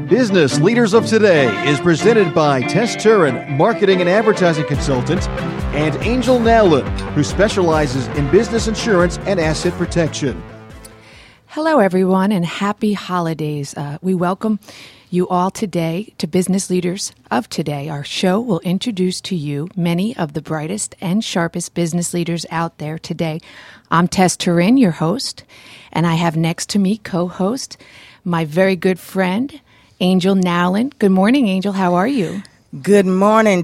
Business Leaders of Today is presented by Tess Turin, Marketing and Advertising Consultant, and Angel Nowlin, who specializes in business insurance and asset protection. Hello, everyone, and happy holidays. We welcome you all today to Business Leaders of Today. Our show will introduce to you many of the brightest and sharpest business leaders out there today. I'm Tess Turin, your host, and I have next to me co-host my very good friend, Angel Nowlin. Good morning, Angel. How are you? Good morning,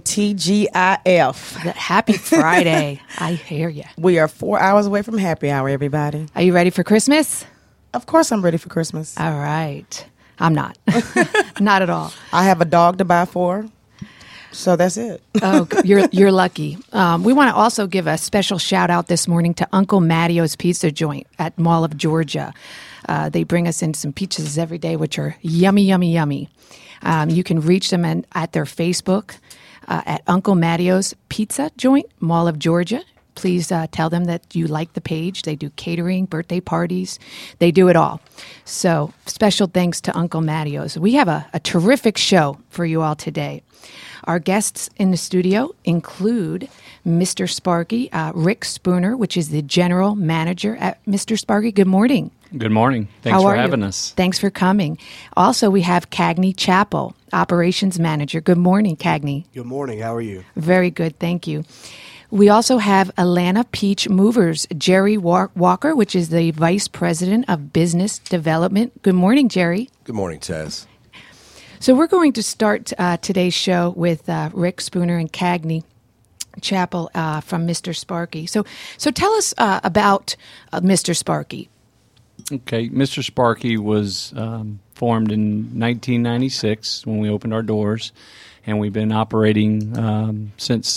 TGIF. Happy Friday. I hear you. We are 4 hours away from happy hour, everybody. Are you ready for Christmas? Of course I'm ready for Christmas. All right. I'm not. Not at all. I have a dog to buy for, so that's it. Oh, you're lucky. We want to also give a special shout out this morning to Uncle Mattio's Pizza Joint at Mall of Georgia. They bring us in some pizzas every day, which are yummy, yummy, yummy. You can reach them at their Facebook at Uncle Mattio's Pizza Joint, Mall of Georgia. Please tell them that you like the page. They do catering, birthday parties. They do it all. So special thanks to Uncle Mattio's. We have a terrific show for you all today. Our guests in the studio include Mr. Sparky, Rick Spooner, which is the general manager at Mr. Sparky. Good morning. Good morning. Thanks for having us. Thanks for coming. Also, we have Cagney Chappell, operations manager. Good morning, Cagney. Good morning. How are you? Very good. Thank you. We also have Atlanta Peach Movers, Jerry Walker, which is the Vice President of Business Development. Good morning, Jerry. Good morning, Tess. So we're going to start today's show with Rick Spooner and Cagney Chappell from Mr. Sparky. So tell us about Mr. Sparky. Okay, Mr. Sparky was formed in 1996 when we opened our doors, and we've been operating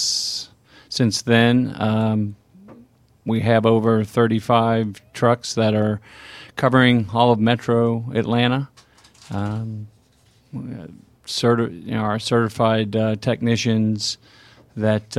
since then. We have over 35 trucks that are covering all of Metro Atlanta. Our certified technicians that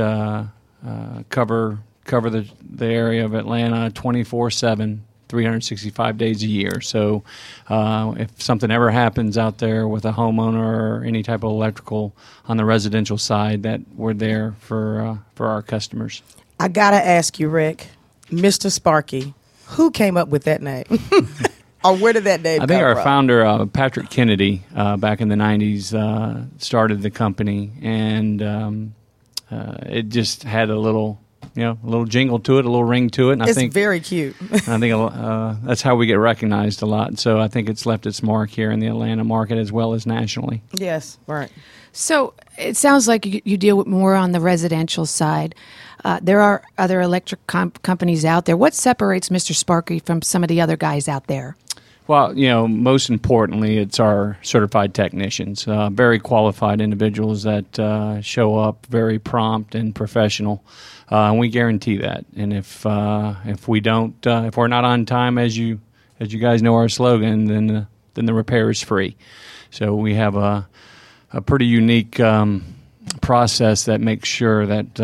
cover the area of Atlanta 24/7, 365 days a year. So if something ever happens out there with a homeowner or any type of electrical on the residential side, that we're there for our customers. I got to ask you, Rick, Mr. Sparky, who came up with that name? Or where did that name come from? I think our founder, Patrick Kennedy, back in the 90s, started the company, and it just had a little jingle to it, a little ring to it. And it's I think very cute. I think that's how we get recognized a lot. So I think it's left its mark here in the Atlanta market as well as nationally. Yes, right. So it sounds like you deal with more on the residential side. There are other electric companies out there. What separates Mr. Sparky from some of the other guys out there? Well, most importantly, it's our certified technicians, very qualified individuals that show up very prompt and professional. And we guarantee that. And if we don't, if we're not on time, as you guys know our slogan, then the repair is free. So we have a pretty unique process that makes sure that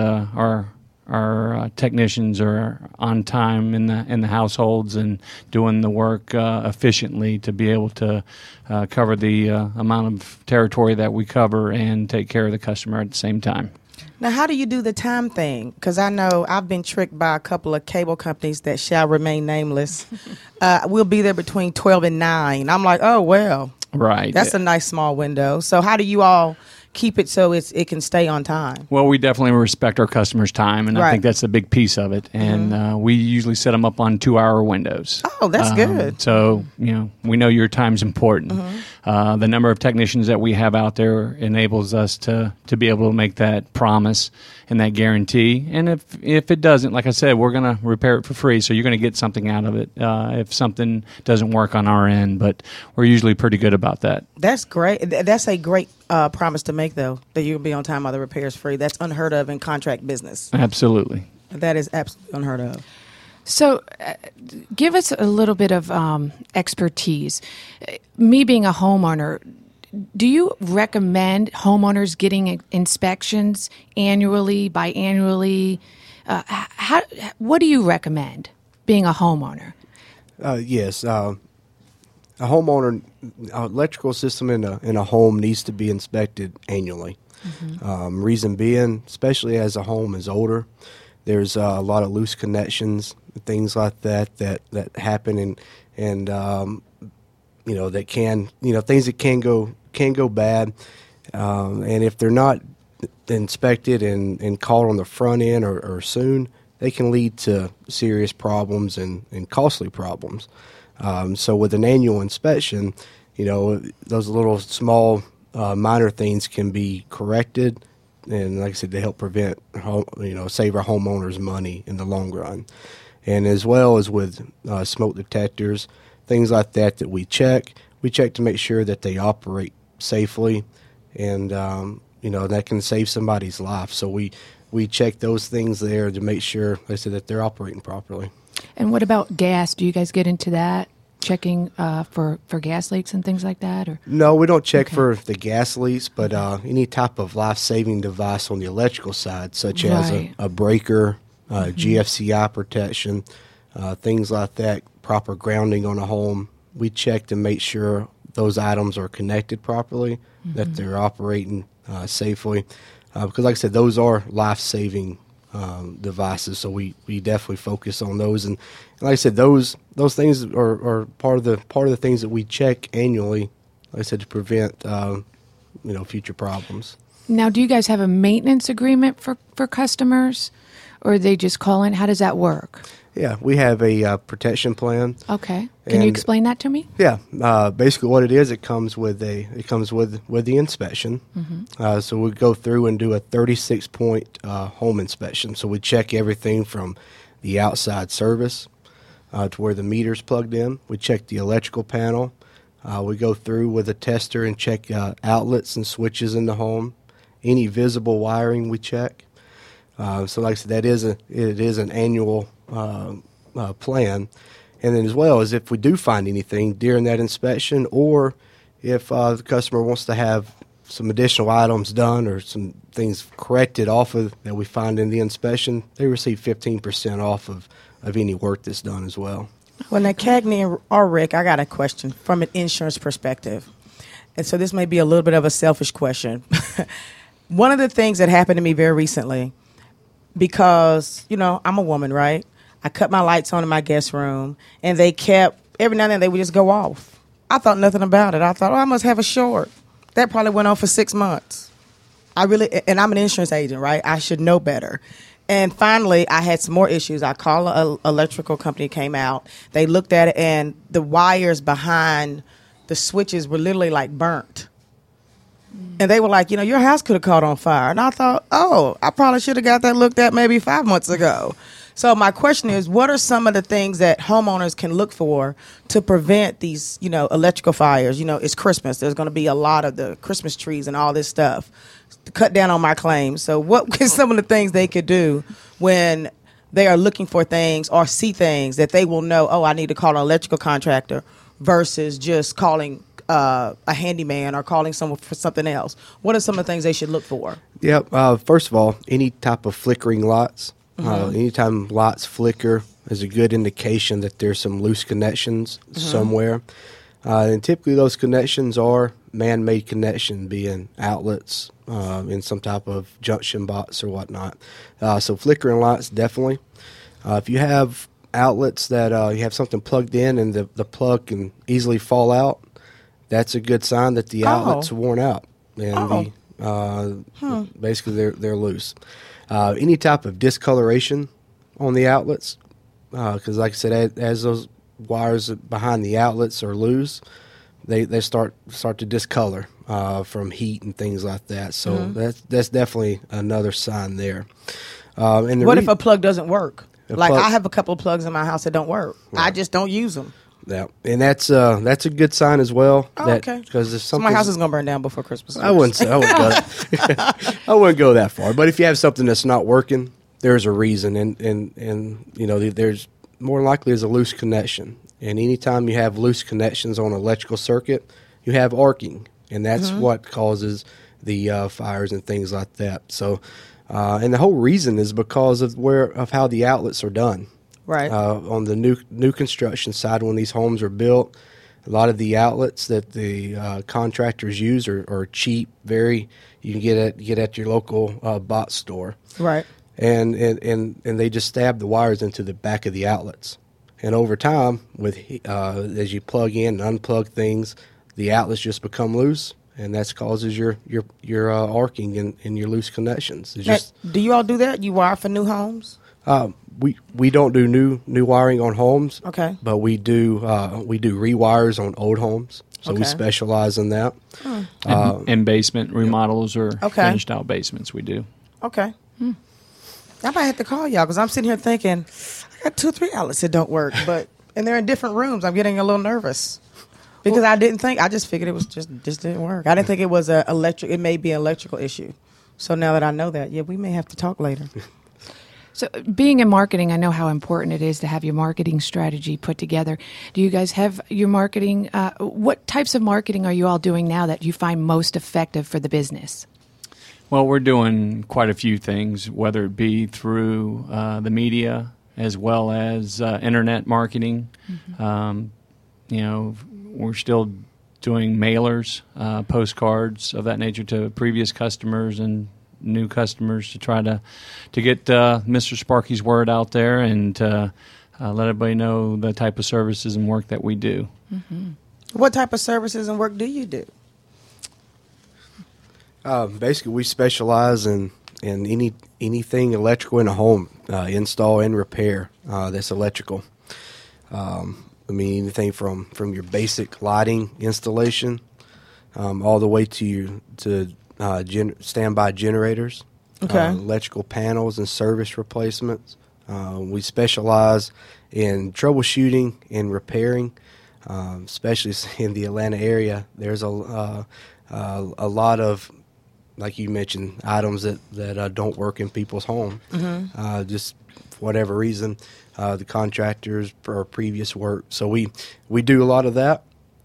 our technicians are on time in the households and doing the work efficiently to be able to cover the amount of territory that we cover and take care of the customer at the same time. Now, how do you do the time thing? Because I know I've been tricked by a couple of cable companies that shall remain nameless. We'll be there between 12 and 9. I'm like, oh, well. Right. That's a nice small window. So how do you all keep it so it can stay on time? Well, we definitely respect our customers' time, and right. I think that's a big piece of it. And we usually set them up on 2-hour windows. Oh, that's good. So, we know your time's important. The number of technicians that we have out there enables us to be able to make that promise and that guarantee. And if it doesn't, like I said, we're going to repair it for free, so you're going to get something out of it if something doesn't work on our end. But we're usually pretty good about that. That's great. That's a great promise to make, though, that you'll be on time, other repairs free. That's unheard of in contract business. Absolutely. That is absolutely unheard of. So give us a little bit of expertise. Me being a homeowner, do you recommend homeowners getting inspections annually, biannually? What do you recommend being a homeowner? Yes. A homeowner, electrical system in a home needs to be inspected annually. Reason being, especially as a home is older, there's a lot of loose connections, things like that happen, and that can things that can go bad, and if they're not inspected and caught on the front end or soon, they can lead to serious problems and costly problems. So with an annual inspection, those little small minor things can be corrected, and like I said, they help prevent, save our homeowners money in the long run. And as well as with smoke detectors, things like that we check to make sure that they operate safely, and that can save somebody's life. So we check those things there to make sure, like I said, that they're operating properly. And what about gas? Do you guys get into that, checking for gas leaks and things like that? Or No, we don't check for the gas leaks, but any type of life-saving device on the electrical side, such as a breaker, GFCI protection, things like that, proper grounding on a home, we check to make sure those items are connected properly, that they're operating safely. Because like I said, those are life-saving devices, so we definitely focus on those. And like I said, those things are part of the things that we check annually, like I said, to prevent future problems. Now, do you guys have a maintenance agreement for customers, or they just call in? How does that work? Yeah, we have a protection plan. Okay, can you explain that to me? Yeah, basically what it is, it comes with the inspection. So we go through and do a 36-point home inspection. So we check everything from the outside service to where the meter's plugged in. We check the electrical panel. We go through with a tester and check outlets and switches in the home. Any visible wiring we check. So like I said, it is an annual plan. And then as well as if we do find anything during that inspection, or if the customer wants to have some additional items done or some things corrected off of that we find in the inspection, they receive 15% off of any work that's done as well. Well, now, Cagney or Rick, I got a question from an insurance perspective. And so this may be a little bit of a selfish question. One of the things that happened to me very recently, because, I'm a woman, right? I cut my lights on in my guest room, and they kept, every now and then they would just go off. I thought nothing about it. I thought, I must have a short. That probably went on for 6 months. And I'm an insurance agent, right? I should know better. And finally, I had some more issues. I called an electrical company, came out. They looked at it, and the wires behind the switches were literally like burnt. And they were like, your house could have caught on fire. And I thought, I probably should have got that looked at maybe 5 months ago. So my question is, what are some of the things that homeowners can look for to prevent these, electrical fires? It's Christmas. There's going to be a lot of the Christmas trees and all this stuff to cut down on my claims. So what are some of the things they could do when they are looking for things or see things that they will know, I need to call an electrical contractor versus just calling a handyman or calling someone for something else? What are some of the things they should look for? Yeah, first of all, any type of flickering lights. Anytime lights flicker is a good indication that there's some loose connections somewhere. And typically those connections are man-made connection, being outlets in some type of junction box or whatnot. So flickering lights, definitely. If you have outlets that you have something plugged in and the plug can easily fall out, that's a good sign that the outlet's worn out. And basically they're loose. Any type of discoloration on the outlets, because like I said, as those wires behind the outlets are loose, they start to discolor from heat and things like that. So that's definitely another sign there. And what if a plug doesn't work? I have a couple of plugs in my house that don't work. Right. I just don't use them. Yeah, and that's a good sign as well. Okay. Because if so my house is going to burn down before Christmas. I wouldn't go that far. But if you have something that's not working, there's a reason, and there's more likely is a loose connection. And anytime you have loose connections on an electrical circuit, you have arcing, and that's what causes the fires and things like that. So, and the whole reason is because of how the outlets are done. Right. On the new construction side, when these homes are built, A lot of the outlets that the contractors use are cheap. You can get at your local bot store, Right. and they just stab the wires into the back of the outlets. And over time, with as you plug in and unplug things, the outlets just become loose, and that causes your arcing and your loose connections. It's just, Do you all do that? You wire for new homes? we don't do new wiring on homes. Okay. But we do rewires on old homes. So we Okay. specialize in that. And basement remodels or Okay. finished out basements, we do. Okay. I might have to call y'all because I'm sitting here thinking, I got 2 or 3 outlets that don't work, and they're in different rooms. I'm getting a little nervous because I just figured it was just didn't work. I didn't think it was it may be an electrical issue. So now that I know that, yeah, we may have to talk later. So, being in marketing, I know how important it is to have your marketing strategy put together. Do you guys have your marketing? What types of marketing are you all doing now that you find most effective for the business? Well, we're doing quite a few things, whether it be through the media as well as internet marketing. We're still doing mailers, postcards of that nature to previous customers and new customers to try to get Mr. Sparky's word out there and let everybody know the type of services and work that we do. What type of services and work do you do? Basically, we specialize in anything electrical in a home, install and repair that's electrical. Anything from your basic lighting installation all the way to standby generators, Okay. electrical panels and service replacements. We specialize in troubleshooting and repairing, especially in the Atlanta area. There's a lot of, like you mentioned, items that don't work in people's home. Just for whatever reason, the contractors or previous work. So we do a lot of that.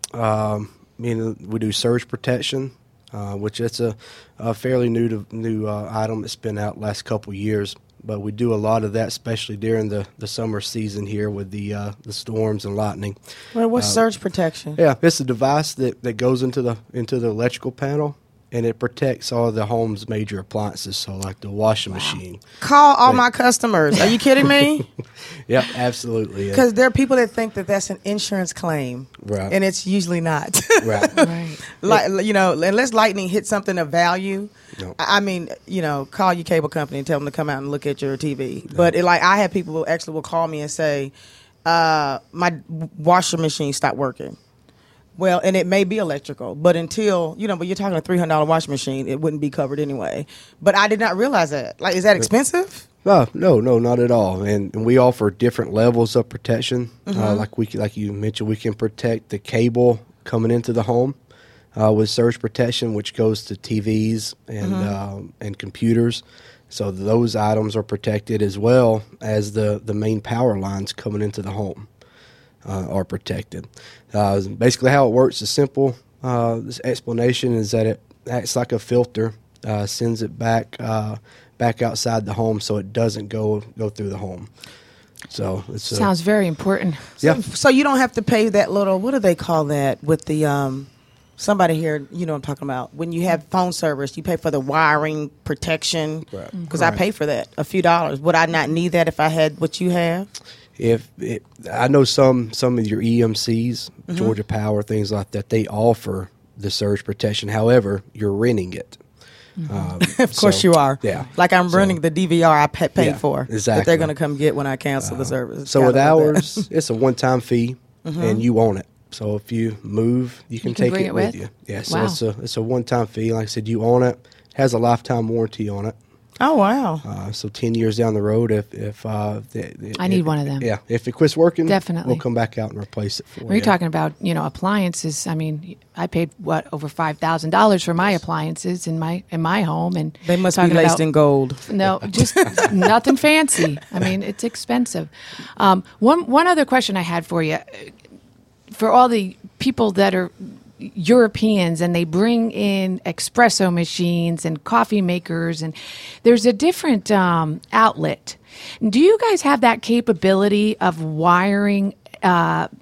We do surge protection, which it's a fairly new item that's been out last couple of years. But we do a lot of that, especially during the summer season here with the storms and lightning. Well, what's surge protection? Yeah, it's a device that goes into the electrical panel, and it protects all the home's major appliances, so like the washing machine. Call all my customers. Are you kidding me? Yep, absolutely. Yeah. Because there are people that think that that's an insurance claim, Right. and it's usually not. Right. Right. Unless lightning hits something of value. No. Call your cable company and tell them to come out and look at your TV. But I have people who actually will call me and say, my washing machine stopped working. Well, and it may be electrical, but until, but you're talking a $300 washing machine, it wouldn't be covered anyway. But I did not realize that. Like, is that expensive? No, not at all. And we offer different levels of protection. Like you mentioned, we can protect the cable coming into the home with surge protection, which goes to TVs and computers. So those items are protected as well as the main power lines coming into the home are protected. Basically, how it works is simple. This explanation is that it acts like a filter, sends it back outside the home, so it doesn't go through the home. So it Sounds very important. Yeah. So you don't have to pay that little, what do they call that with the, somebody here, you know what I'm talking about. When you have phone service, you pay for the wiring protection. Right. Because I pay for that, a few dollars. Would I not need that if I had what you have? I know some of your EMCs, Georgia Power, things like that, they offer the surge protection. However, you're renting it. Of course you are. Yeah. Like I'm running the DVR I paid Yeah, for. exactly. That they're going to come get when I cancel the service. So Kinda with like that. ours, it's a one-time fee, and you own it. So if you move, you can take bring it it with with? you. Yeah, so Wow. it's a one-time fee. Like I said, you own it. Has a lifetime warranty on it. Oh, wow. So 10 years down the road, if I need one of them. Yeah, if it quits working, Definitely. we'll come back out and replace it for When you. you're talking about, appliances, I mean, I paid over $5,000 for my appliances in my home, and They must be talking laced about- in gold. No, just nothing fancy. I mean, it's expensive. One other question I had for you, for all the people that are Europeans and they bring in espresso machines and coffee makers, and there's a different outlet. Do you guys have that capability of wiring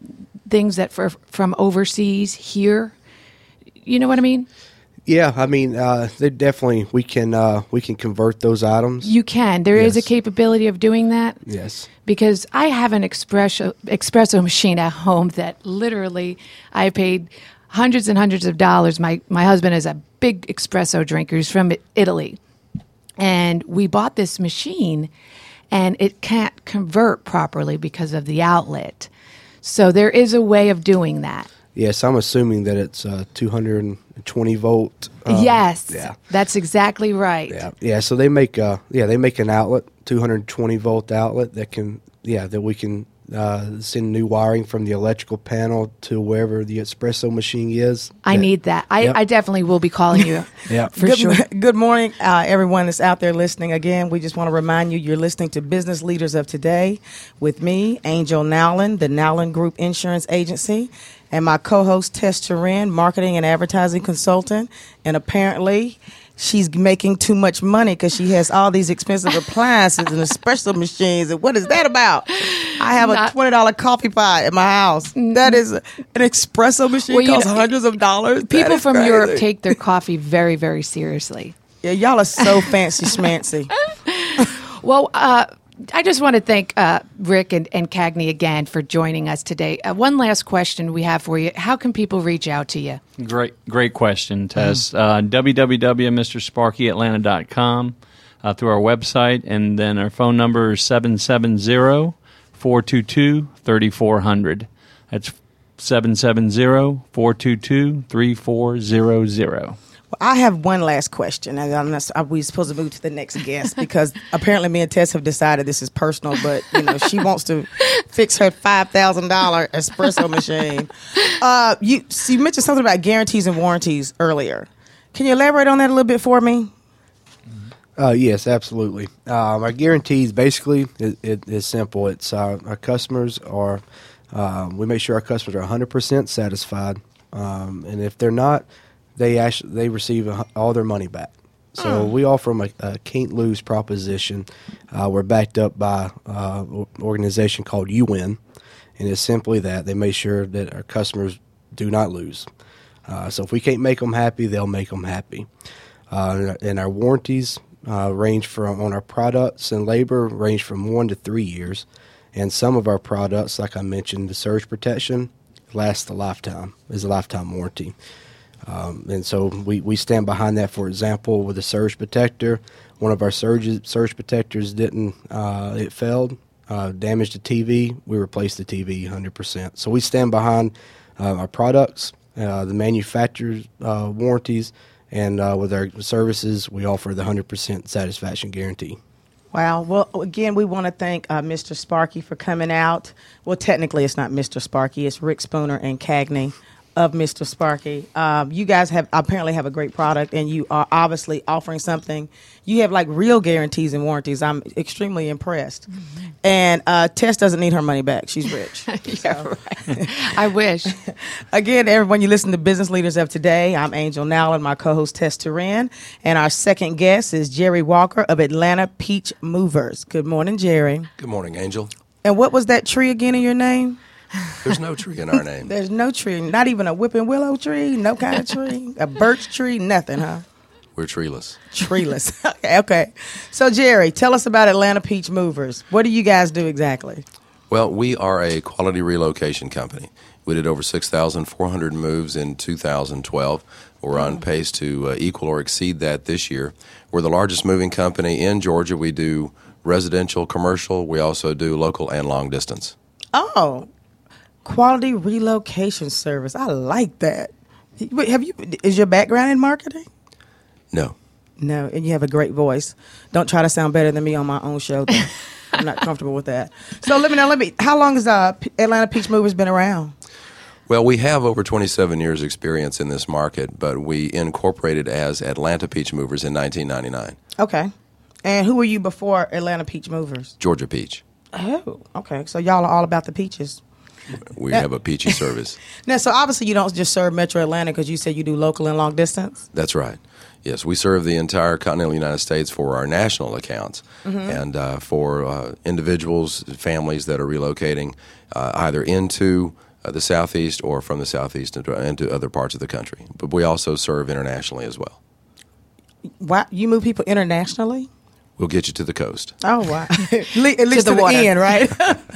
things that from overseas here? You know what I mean? Yeah, I mean, they definitely we can convert those items. You can. There is a Yes. capability of doing that. Yes. Because I have an espresso machine at home that literally I paid hundreds and hundreds of dollars. My husband is a big espresso drinker. He's from Italy. And we bought this machine, and it can't convert properly because of the outlet. So there is a way of doing that. Yes, I'm assuming that it's 220 volt. Yes, Yeah. that's exactly right. Yeah. So they make an outlet, 220 volt outlet that we can send new wiring from the electrical panel to wherever the espresso machine is. I need that. I definitely will be calling you Yeah. for sure. Good morning, everyone that's out there listening. Again, we just want to remind you, you're listening to Business Leaders of Today with me, Angel Nowlin, the Nowlin Group Insurance Agency, and my co-host, Tess Turin, marketing and advertising consultant. And apparently, she's making too much money because she has all these expensive appliances and espresso machines. And what is that about? I have a $20 coffee pot at my house. That is an espresso machine. Well, Costs hundreds of dollars. That People is from crazy. Europe take their coffee very, very seriously. Yeah, y'all are so fancy schmancy. Well, I just want to thank Rick and Cagney again for joining us today. One last question we have for you. How can people reach out to you? Great question, Tess. www.mrsparkyatlanta.com through our website, and then our phone number is 770-422-3400. That's 770-422-3400. Well, I have one last question, and we're supposed to move to the next guest because apparently me and Tess have decided this is personal, but she wants to fix her $5,000 espresso machine. You mentioned something about guarantees and warranties earlier. Can you elaborate on that a little bit for me? Yes, absolutely. Our guarantees basically is simple. It's our customers are we make sure our customers are 100% satisfied, and if they're not, they receive all their money back. So we offer them a can't lose proposition. We're backed up by an organization called UN, and it's simply that they make sure that our customers do not lose. So if we can't make them happy, they'll make them happy. And our warranties range from, on our products and labor, range from 1 to 3 years. And some of our products, like I mentioned, the surge protection, lasts a lifetime, is a lifetime warranty. And so we stand behind that. For example, with the surge protector, one of our surge protectors it failed, damaged the TV. We replaced the TV 100%. So we stand behind our products, the manufacturer's warranties, and with our services, we offer the 100% satisfaction guarantee. Wow. Well, again, we want to thank Mr. Sparky for coming out. Well, technically, it's not Mr. Sparky. It's Rick Spooner and Cagney of Mr. Sparky. You guys apparently have a great product, and you are obviously offering something. You have like real guarantees and warranties. I'm extremely impressed. Mm-hmm. And Tess doesn't need her money back. She's rich. Yeah, right. I wish. Again, everyone, you listen to Business Leaders of Today. I'm Angel Nowlin, my co-host Tess Turin, and our second guest is Jerry Walker of Atlanta Peach Movers. Good morning, Jerry. Good morning, Angel. And what was that tree again in your name? There's no tree in our name. There's no tree, not even a whipping willow tree, no kind of tree, a birch tree, nothing, huh? We're treeless. Treeless. Okay. So, Jerry, tell us about Atlanta Peach Movers. What do you guys do exactly? Well, we are a quality relocation company. We did over 6,400 moves in 2012. We're on pace to equal or exceed that this year. We're the largest moving company in Georgia. We do residential, commercial. We also do local and long distance. Oh, quality relocation service. I like that. Is your background in marketing? No. No, and you have a great voice. Don't try to sound better than me on my own show, though. I'm not comfortable with that. So let me. How long has Atlanta Peach Movers been around? Well, we have over 27 years experience in this market, but we incorporated as Atlanta Peach Movers in 1999. Okay. And who were you before Atlanta Peach Movers? Georgia Peach. Oh, okay. So y'all are all about the peaches. We have a peachy service. Now, so obviously you don't just serve Metro Atlanta because you said you do local and long distance? That's right. Yes, we serve the entire continental United States for our national accounts and for individuals, families that are relocating either into the Southeast or from the Southeast into other parts of the country. But we also serve internationally as well. Wow, you move people internationally? We'll get you to the coast. Oh wow! At least to the end, right?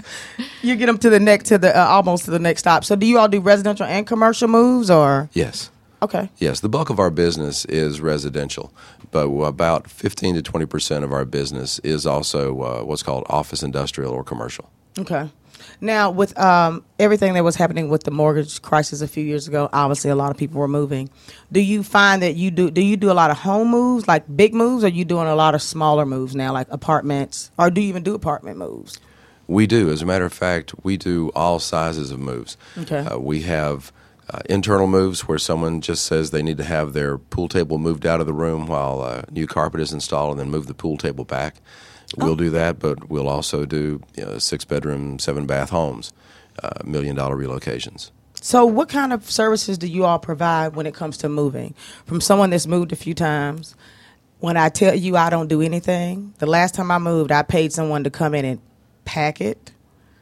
You get them to the almost to the next stop. So, do you all do residential and commercial moves, or? Yes. Okay. Yes, the bulk of our business is residential, but about 15 to 20% of our business is also what's called office industrial or commercial. Okay. Now, with everything that was happening with the mortgage crisis a few years ago, obviously a lot of people were moving. Do you find that you do a lot of home moves, like big moves, or are you doing a lot of smaller moves now, like apartments, or do you even do apartment moves? We do. As a matter of fact, we do all sizes of moves. Okay. We have internal moves where someone just says they need to have their pool table moved out of the room while new carpet is installed and then move the pool table back. We'll do that, but we'll also do 6-bedroom, 7-bath homes, $1 million relocations. So what kind of services do you all provide when it comes to moving? From someone that's moved a few times, when I tell you I don't do anything, the last time I moved, I paid someone to come in and pack it,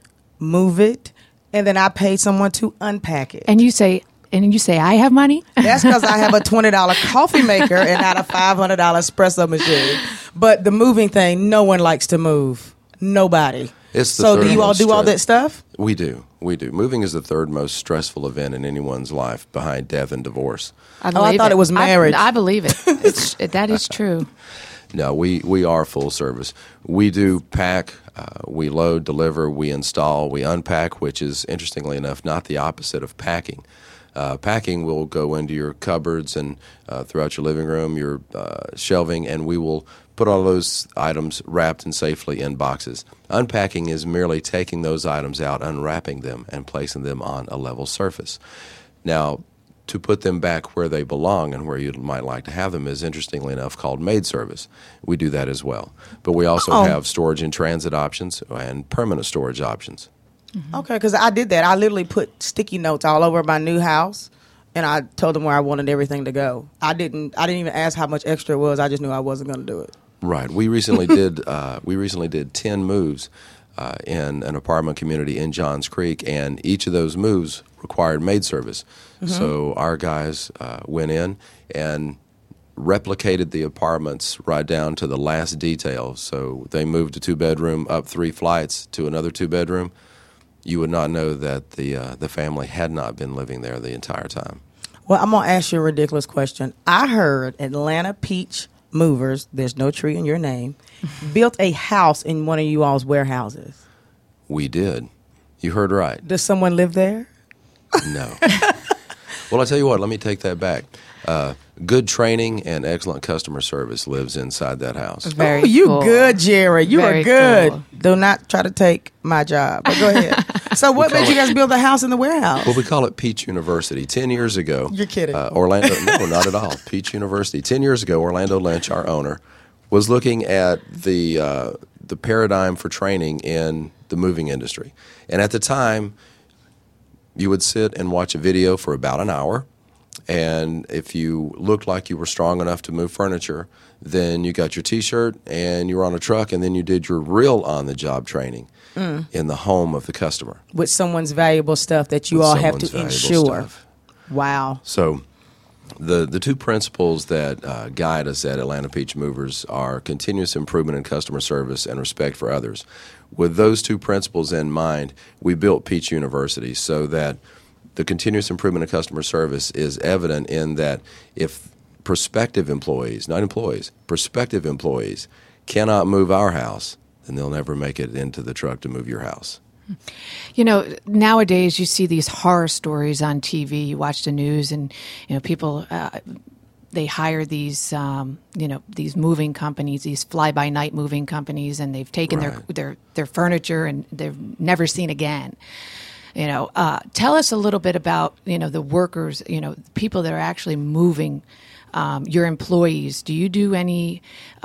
move it, and then I paid someone to unpack it. And you say, I have money? That's because I have a $20 coffee maker and not a $500 espresso machine. But the moving thing, no one likes to move. Nobody. So do you all do all that stuff? We do. Moving is the third most stressful event in anyone's life behind death and divorce. I thought it was marriage. I believe it. That is true. No, we are full service. We do pack, we load, deliver, we install, we unpack, which is, interestingly enough, not the opposite of packing. Packing will go into your cupboards and throughout your living room, your shelving, and we will put all those items wrapped and safely in boxes. Unpacking is merely taking those items out, unwrapping them, and placing them on a level surface. Now, to put them back where they belong and where you might like to have them is, interestingly enough, called maid service. We do that as well. But we also have storage in transit options and permanent storage options. Mm-hmm. Okay, because I did that. I literally put sticky notes all over my new house, and I told them where I wanted everything to go. I didn't even ask how much extra it was. I just knew I wasn't going to do it. Right. We recently did 10 moves in an apartment community in Johns Creek, and each of those moves required maid service. Mm-hmm. So our guys went in and replicated the apartments right down to the last detail. So they moved a 2-bedroom up 3 flights to another 2-bedroom. You would not know that the family had not been living there the entire time. Well, I'm going to ask you a ridiculous question. I heard Atlanta Peach Movers, there's no tree in your name, built a house in one of you all's warehouses. We did. You heard right. Does someone live there? No. Well, I'll tell you what, let me take that back. Good training and excellent customer service lives inside that house. Very you cool. Good, Jerry. You Very are good. cool. Do not try to take my job. But go ahead. So what made you guys build a house in the warehouse? Well, we call it Peach University. 10 years ago. You're kidding. Orlando, no, not at all. Peach University. 10 years ago, Orlando Lynch, our owner, was looking at the paradigm for training in the moving industry. And at the time, you would sit and watch a video for about an hour. And if you looked like you were strong enough to move furniture, then you got your T-shirt and you were on a truck, and then you did your real on-the-job training in the home of the customer. With someone's valuable stuff that you all have to insure. Stuff. Wow. So the two principles that guide us at Atlanta Peach Movers are continuous improvement in customer service and respect for others. With those two principles in mind, we built Peach University so that the continuous improvement in customer service is evident in that if prospective employees, not employees, prospective employees cannot move our house, then they'll never make it into the truck to move your house. You know, nowadays you see these horror stories on TV. You watch the news, and people they hire these these moving companies, these fly-by-night moving companies, and they've taken their furniture and they've never seen again. Tell us a little bit about the workers, people that are actually moving, your employees. Do you do any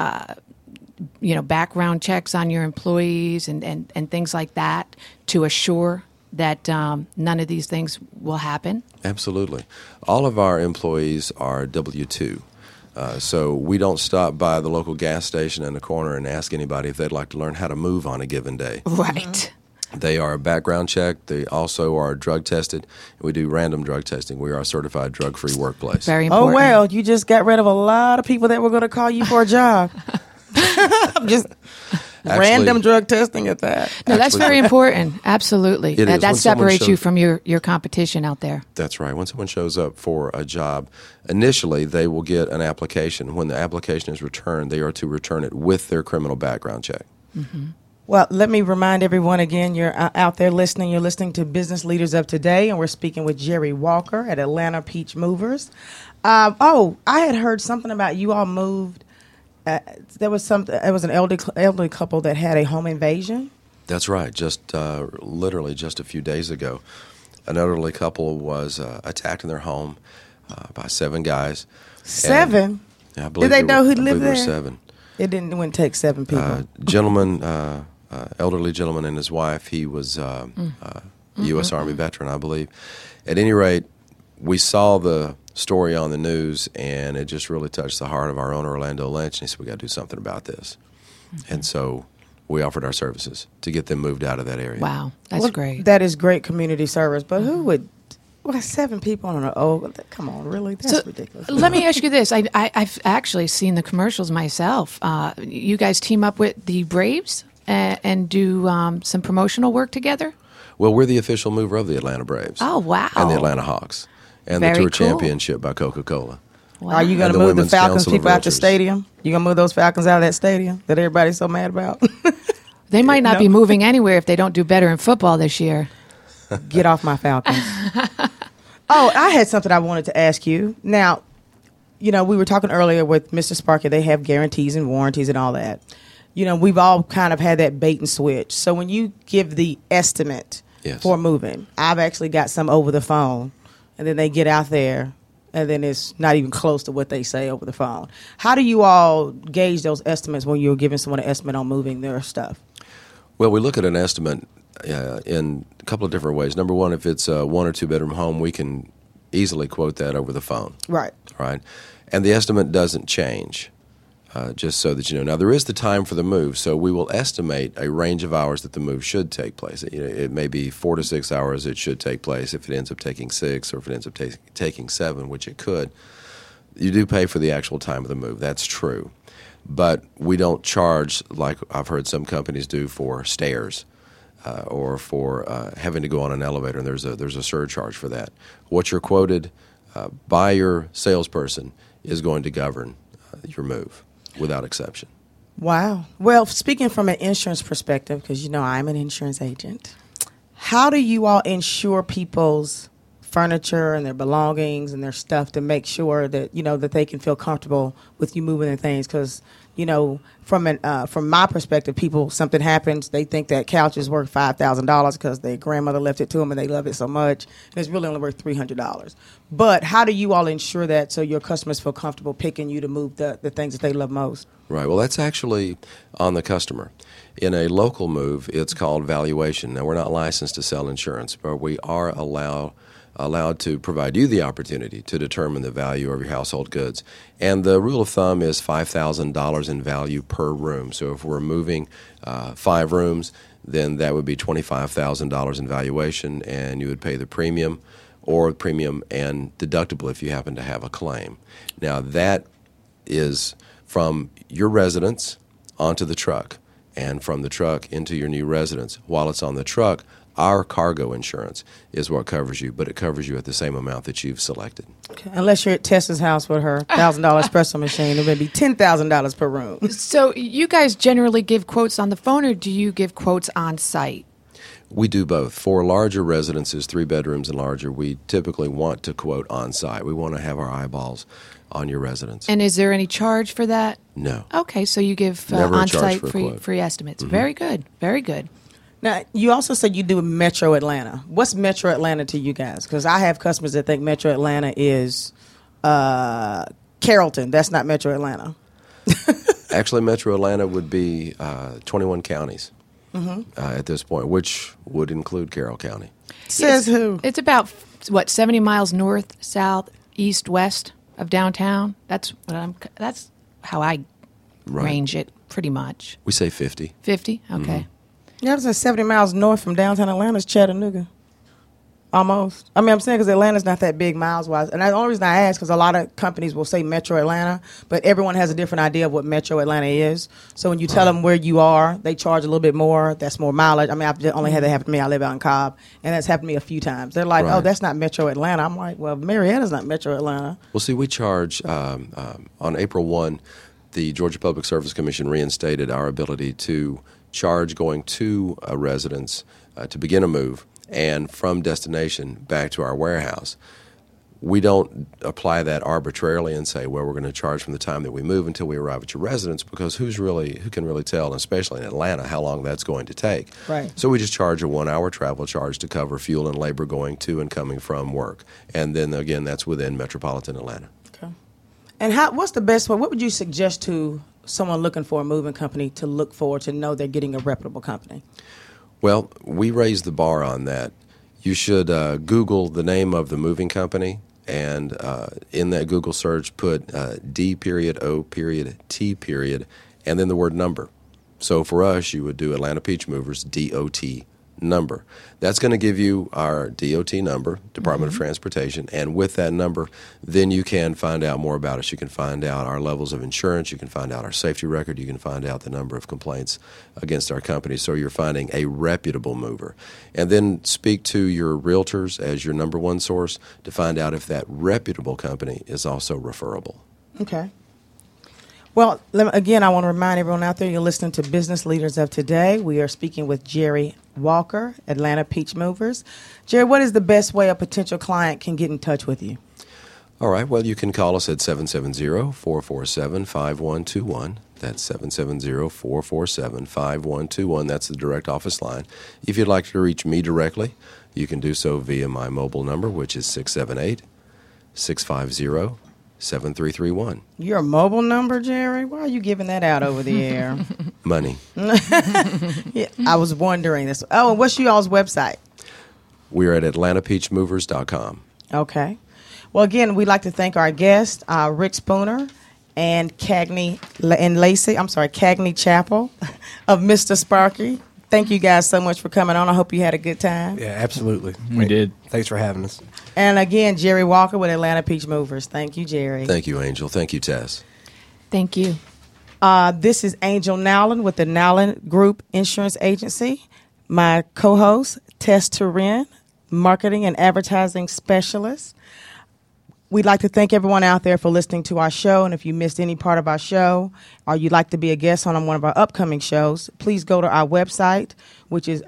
background checks on your employees and things like that to assure that none of these things will happen? Absolutely. All of our employees are W-2. So we don't stop by the local gas station in the corner and ask anybody if they'd like to learn how to move on a given day. Right. They are background checked. They also are drug tested. We do random drug testing. We are a certified drug-free workplace. Very Oh, important. well, you just got rid of a lot of people that were going to call you for a job. I'm just random drug testing at that. No, that's very important. Absolutely. It is. That When someone separates you shows- from your competition out there. That's right. When someone shows up for a job, initially they will get an application. When the application is returned, they are to return it with their criminal background check. Well, let me remind everyone again, you're out there listening. You're listening to Business Leaders of Today, and we're speaking with Jerry Walker at Atlanta Peach Movers. I had heard something about you all moved. There was an elderly couple that had a home invasion. That's right. Just literally just a few days ago, an elderly couple was attacked in their home by 7 guys. 7? I believe Did they know who I believe lived there were there? 7. Wouldn't take 7 people. Elderly gentleman and his wife. He was a U.S. Army veteran, I believe. At any rate, we saw the story on the news, and it just really touched the heart of our owner, Orlando Lynch, and he said, we got to do something about this. And so we offered our services to get them moved out of that area. Wow, that's Well, great. That is great community service, but who would... Well, 7 people on an come on, really? That's ridiculous. Let me ask you this. I've actually seen the commercials myself. You guys team up with the Braves and do some promotional work together? Well, we're the official mover of the Atlanta Braves. Oh, wow. And the Atlanta Hawks. And the Very Tour cool. Championship by Coca-Cola. Wow. Are you going And to the move the Women's Falcons Council of people out the Realtors. stadium? You going to move those Falcons out of that stadium that everybody's so mad about? They might not No. be moving anywhere if they don't do better in football this year. Get off my Falcons. Oh, I had something I wanted to ask you. Now, we were talking earlier with Mr. Sparky. They have guarantees and warranties and all that. We've all kind of had that bait and switch. So when you give the estimate Yes. for moving, I've actually got some over the phone, and then they get out there, and then it's not even close to what they say over the phone. How do you all gauge those estimates when you're giving someone an estimate on moving their stuff? Well, we look at an estimate in a couple of different ways. Number one, if it's a 1 or 2 bedroom home, we can easily quote that over the phone. Right. Right? And the estimate doesn't change, just so that you know. Now, there is the time for the move, so we will estimate a range of hours that the move should take place. It may be 4 to 6 hours it should take place. If it ends up taking 6 or if it ends up taking 7, which it could, you do pay for the actual time of the move. That's true. But we don't charge like I've heard some companies do for stairs. Or for having to go on an elevator, and there's a surcharge for that. What you're quoted by your salesperson is going to govern your move without exception. Wow. Well, speaking from an insurance perspective, because I'm an insurance agent, how do you all insure people's furniture and their belongings and their stuff to make sure that that they can feel comfortable with you moving their things? Because from my perspective, something happens, they think that couch is worth $5,000 because their grandmother left it to them and they love it so much, and it's really only worth $300. But how do you all ensure that so your customers feel comfortable picking you to move the things that they love most? Right. Well, that's actually on the customer. In a local move, it's called valuation. Now, we're not licensed to sell insurance, but we are allowed to provide you the opportunity to determine the value of your household goods. And the rule of thumb is $5,000 in value per room. So if we're moving 5 rooms, then that would be $25,000 in valuation, and you would pay the premium or premium and deductible if you happen to have a claim. Now, that is from your residence onto the truck, and from the truck into your new residence. While it's on the truck, our cargo insurance is what covers you, but it covers you at the same amount that you've selected. Okay. Unless you're at Tessa's house with her $1,000 espresso machine, it may be $10,000 per room. So you guys generally give quotes on the phone, or do you give quotes on site? We do both. For larger residences, 3 bedrooms and larger, we typically want to quote on site. We want to have our eyeballs on your residence. And is there any charge for that? No. Okay, so you give Never a charge on-site for a free, quote. free estimates. Very good. Very good. Now, you also said you do Metro Atlanta. What's Metro Atlanta to you guys? Because I have customers that think Metro Atlanta is Carrollton. That's not Metro Atlanta. Actually, Metro Atlanta would be 21 counties at this point, which would include Carroll County. Says who? It's about, 70 miles north, south, east, west of downtown? That's how I Right. range it, pretty much. We say 50. 50? Okay. Yeah, I was at 70 miles north from downtown Atlanta is Chattanooga. Almost. I mean, I'm saying because Atlanta's not that big miles-wise. And the only reason I ask because a lot of companies will say Metro Atlanta, but everyone has a different idea of what Metro Atlanta is. So when you tell them where you are, they charge a little bit more. That's more mileage. I mean, I've only had that happen to me. I live out in Cobb, and that's happened to me a few times. They're like, Right. oh, that's not Metro Atlanta. I'm like, well, Marietta's not Metro Atlanta. Well, see, we charge on April 1, the Georgia Public Service Commission reinstated our ability to charge going to a residence to begin a move and from destination back to our warehouse. We don't apply that arbitrarily and say, well, we're going to charge from the time that we move until we arrive at your residence, because who can really tell, and especially in Atlanta, how long that's going to take. Right. So we just charge a 1 hour travel charge to cover fuel and labor going to and coming from work. And then again, that's within metropolitan Atlanta. Okay. And what's the best way? What would you suggest to someone looking for a moving company to look for to know they're getting a reputable company? Well, we raised the bar on that. You should Google the name of the moving company, and in that Google search put D.O.T. and then the word number. So for us, you would do Atlanta Peach Movers, DOT number. That's going to give you our DOT number, Department of Transportation, and with that number, then you can find out more about us. You can find out our levels of insurance, you can find out our safety record, you can find out the number of complaints against our company, so you're finding a reputable mover. And then speak to your realtors as your number one source to find out if that reputable company is also referable. Okay. Well, again, I want to remind everyone out there, you're listening to Business Leaders of Today. We are speaking with Jerry Walker, Atlanta Peach Movers. Jerry, what is the best way a potential client can get in touch with you? All right. Well, you can call us at 770-447-5121. That's 770-447-5121. That's the direct office line. If you'd like to reach me directly, you can do so via my mobile number, which is 678-650-7331. Your mobile number, Jerry? Why are you giving that out over the air? Money. Yeah, I was wondering this. Oh, and what's y'all's website? We're at atlantapeachmovers.com. Okay. Well, again, we'd like to thank our guests, Rick Spooner and Cagney Chapel of Mr. Sparky. Thank you guys so much for coming on. I hope you had a good time. Yeah, absolutely. We did. Thanks for having us. And again, Jerry Walker with Atlanta Peach Movers. Thank you, Jerry. Thank you, Angel. Thank you, Tess. Thank you. This is Angel Nowlin with the Nowlin Group Insurance Agency. My co-host, Tess Turin, Marketing and Advertising Specialist. We'd like to thank everyone out there for listening to our show. And if you missed any part of our show or you'd like to be a guest on one of our upcoming shows, please go to our website, which is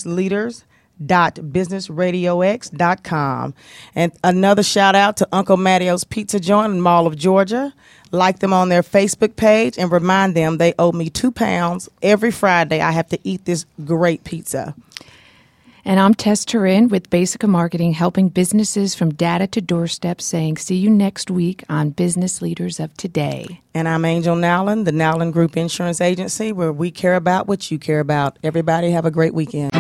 businessleaders.businessradiox.com. And another shout out to Uncle Mattio's Pizza Joint in Mall of Georgia. Like them on their Facebook page and remind them they owe me £2 every Friday. I have to eat this great pizza. And I'm Tess Turin with Basica Marketing, helping businesses from data to doorstep, saying see you next week on Business Leaders of Today. And I'm Angel Nowlin, the Nowlin Group Insurance Agency, where we care about what you care about. Everybody have a great weekend.